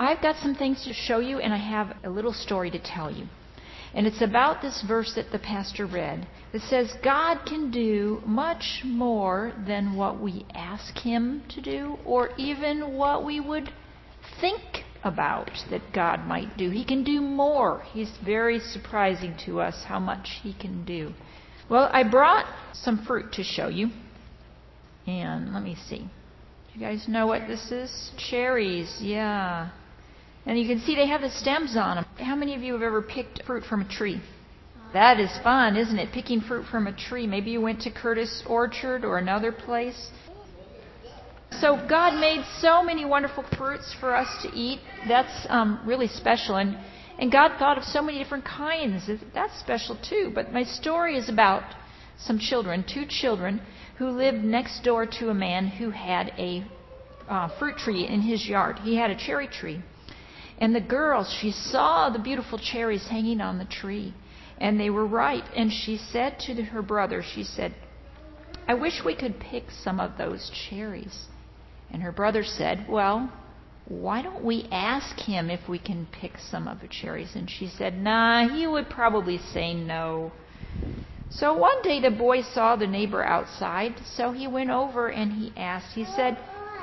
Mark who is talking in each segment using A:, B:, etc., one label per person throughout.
A: I've got some things to show you, and I have a little story to tell you. And it's about this verse that the pastor read that says God can do much more than what we ask Him to do, or even what we would think about that God might do. He can do more. He's very surprising to us how much He can do. Well, I brought some fruit to show you. And let me see. You guys know what this is? Cherries, yeah. And you can see they have the stems on them. How many of you have ever picked fruit from a tree? That is fun, isn't it? Picking fruit from a tree. Maybe you went to Curtis Orchard or another place. So God made so many wonderful fruits for us to eat. That's really special. And God thought of so many different kinds. That's special too. But my story is about some children, 2 children, who lived next door to a man who had a fruit tree in his yard. He had a cherry tree. And the girl, she saw the beautiful cherries hanging on the tree. And they were ripe. And she said to her brother, she said, "I wish we could pick some of those cherries." And her brother said, "Well, why don't we ask him if we can pick some of the cherries?" And she said, "Nah, he would probably say no." So one day the boy saw the neighbor outside. So he went over and he asked, he said,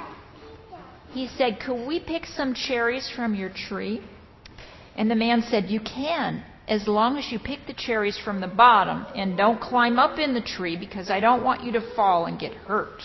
A: "Could we pick some cherries from your tree?" And the man said, "You can, as long as you pick the cherries from the bottom and don't climb up in the tree, because I don't want you to fall and get hurt."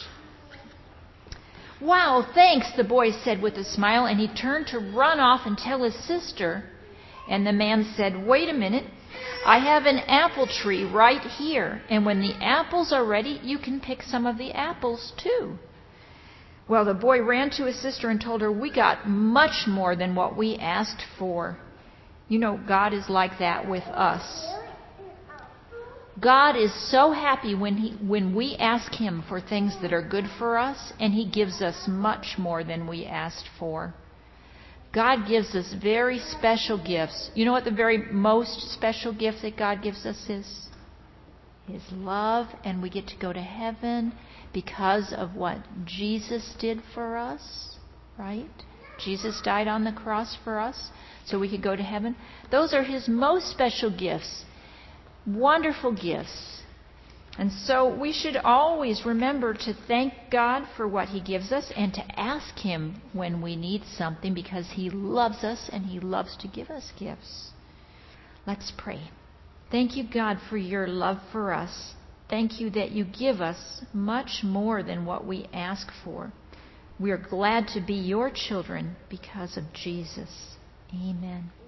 A: "Wow, thanks," the boy said with a smile, and he turned to run off and tell his sister. And the man said, "Wait a minute. I have an apple tree right here, and when the apples are ready, you can pick some of the apples too." Well, the boy ran to his sister and told her, "We got much more than what we asked for." You know, God is like that with us. God is so happy when we ask Him for things that are good for us, and He gives us much more than we asked for. God gives us very special gifts. You know what the very most special gift that God gives us is? His love, and we get to go to heaven because of what Jesus did for us, right? Jesus died on the cross for us so we could go to heaven. Those are His most special gifts. Wonderful gifts. And so we should always remember to thank God for what He gives us and to ask Him when we need something, because He loves us and He loves to give us gifts. Let's pray. Thank you, God, for your love for us. Thank you that you give us much more than what we ask for. We are glad to be your children because of Jesus. Amen.